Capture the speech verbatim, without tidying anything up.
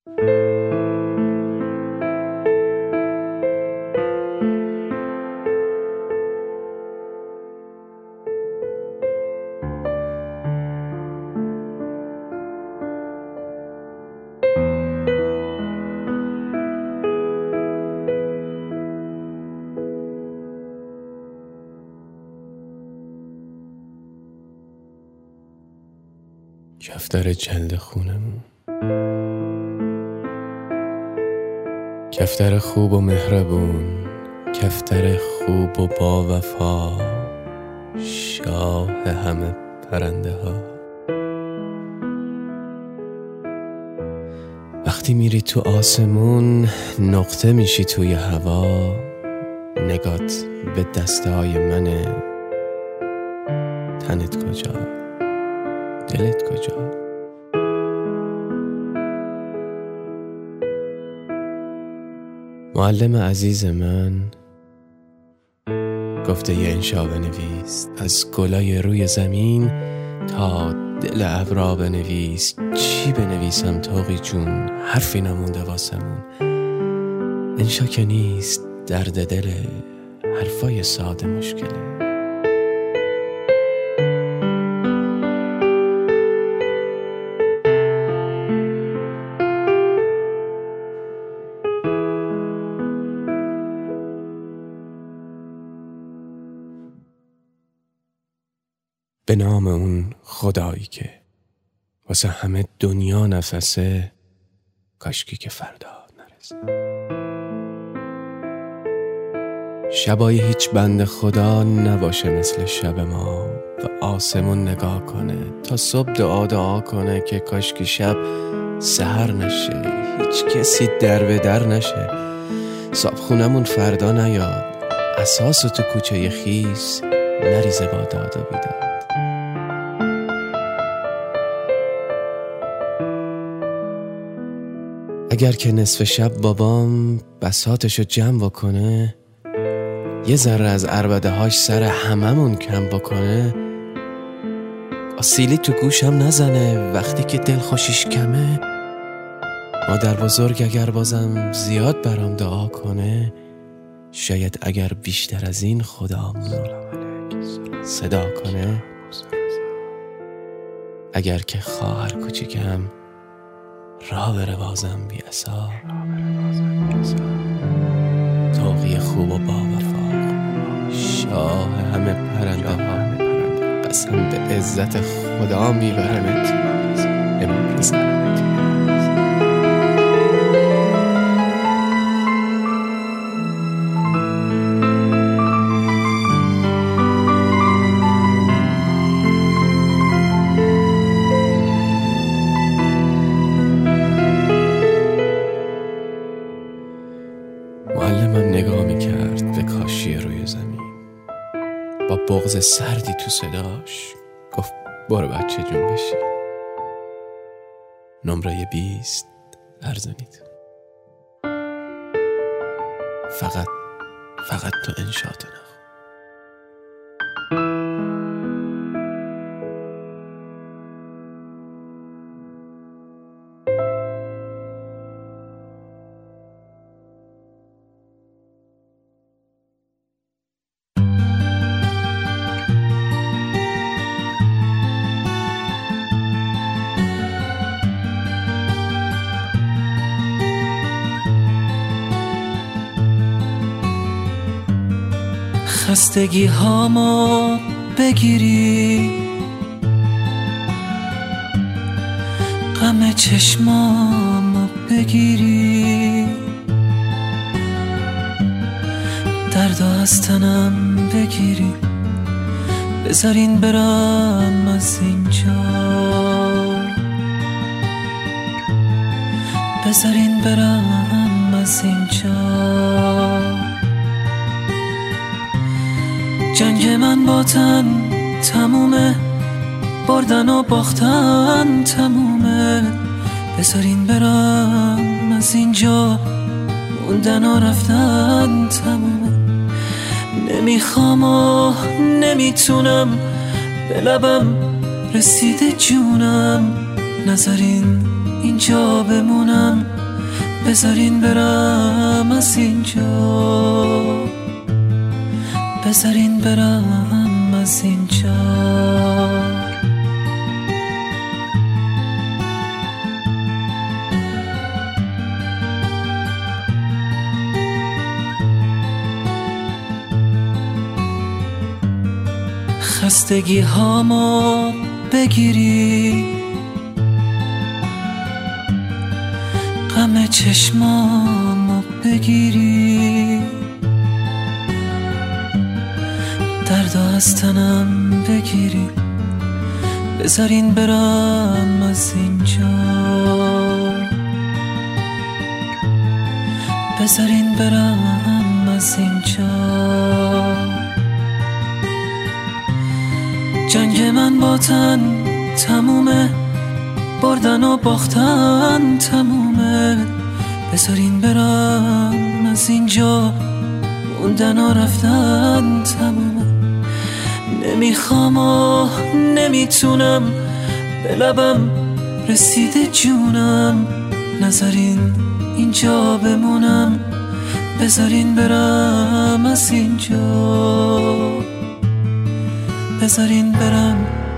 کفتر جلد خونمون، کفتر خوب و مهربون، کفتر خوب و با وفا، شاه همه پرنده ها. وقتی میری تو آسمون نقطه میشی توی هوا، نگات به دسته های منه. تنت کجا؟ دلت کجا؟ معلم عزیز من گفته یه انشا بنویس، از گلای روی زمین تا دل ابرا بنویس. چی بنویسم طاقی جون؟ حرفی نمونده واسمون. انشا که نیست، درد دل، حرفای ساده مشکله. به نام اون خدایی که واسه همه دنیا نفسه، کاشکی که فردا نرسه. شبای هیچ بنده خدا نباشه مثل شب ما، و آسمون نگاه کنه تا صبح دعا دعا کنه که کاشکی شب سحر نشه، هیچ کسی در به در نشه. صاحب خونمون فردا نیاد، اساس تو کوچه خیس نریزه با داد و بیداد. اگر که نصف شب بابام بساطشو جمع بکنه، یه ذره از عربده هاش سر هممون کم بکنه، آسیلی تو گوشم نزنه وقتی که دل خوشیش کمه. مادر بزرگ اگر بازم زیاد برام دعا کنه، شاید اگر بیشتر از این خدامون صدا کنه. اگر که خواهر کوچیکم راه بره بازم بی اثار، طاقی خوب و با وفا، شاه همه پرنده ها. قسم به عزت خدا میبرمت امام رضا. معلمم نگاه میکرد به کاشی روی زمین، با بغض سردی تو صداش گفت برو بچه جون بشی. نمره بیست ارزانید. فقط فقط تو انشاتو نخون. خستگی هامو بگیری، غم چشمامو بگیری، درد از تنم بگیری، بذارین برم از اینجا، بذارین برم از اینجا. جنگ من با تن تمومه، بردن و باختن تمومه، بذارین برم از اینجا، موندن و رفتن تمومه. نمیخوام و نمیتونم، به لبم رسیده جونم، نذارین اینجا بمونم، بذارین برم از اینجا، بذارین برم از اینجا. خستگی هامو بگیری، غم چشمامو بگیری، درد از تنم بگیری، بذارین برم از اینجا، بذارین برم از اینجا. جنگ من با تن تمومه، بردن و باختن تمومه، بذارین برم از اینجا، موندن و رفتن تمومه. نمیخوام و نمیتونم، به لبم رسیده جونم، نذارین اینجا بمونم، بذارین برم از اینجا، بذارین برم